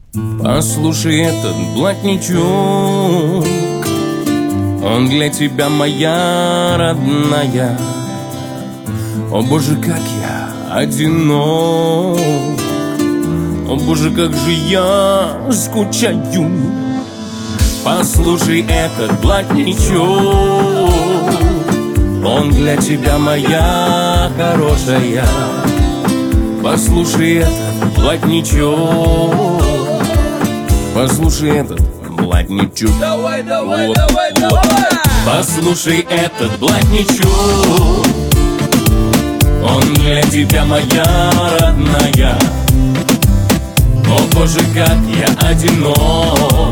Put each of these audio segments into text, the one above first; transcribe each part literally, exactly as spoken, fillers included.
Послушай этот блатничок, он для тебя моя родная. О боже, как я одинок, о боже, как же я скучаю. Послушай этот блатничок, он для тебя моя хорошая. Послушай этот блатничок, послушай этот блатничок. Давай, давай, вот, давай, вот. давай. Послушай этот блатничок, он для тебя моя родная. О боже, как я одинок,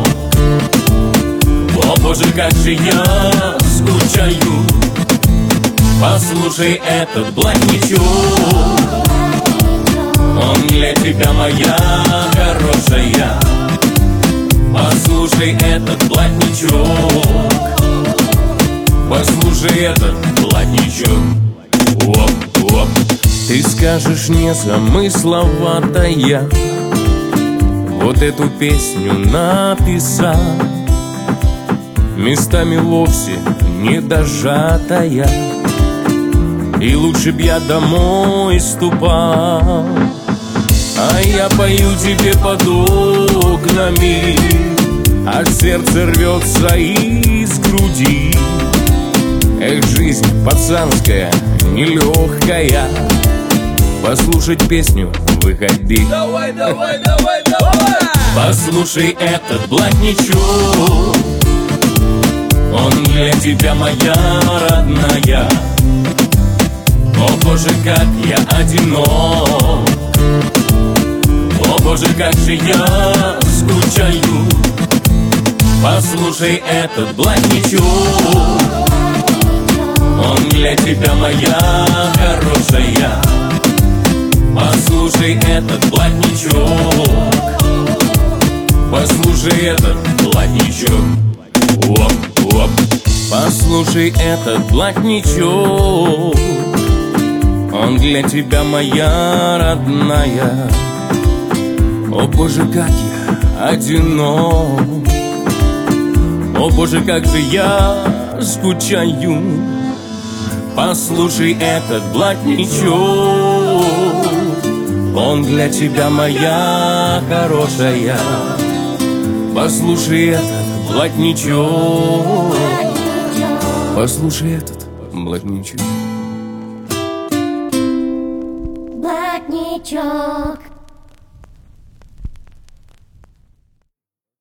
о боже, как же я скучаю. Послушай этот блатничок, он для тебя моя хорошая. Послушай этот блатничок, послушай этот блатничок. Оп, оп. Ты скажешь, незамысловатая, вот эту песню написал, местами вовсе не дожатая, и лучше б я домой ступал. А я пою тебе под окнами, а сердце рвется из груди. Эх, жизнь пацанская, нелегкая, послушать песню выходи. Давай, давай, давай, давай. Послушай этот блатничок, он для тебя моя родная. О боже, как я одинок, о боже, как же я скучаю. Послушай этот блатничок, он для тебя моя хорошая. Послушай этот блатничок, послушай этот блатничок. Оп, оп. Послушай этот блатничок, он для тебя моя родная. О боже, как я одинок, о боже, как же я скучаю. Послушай этот блатничок, он для тебя моя хорошая. Послушай этот блатничок, послушай этот блатничок. Блатничок.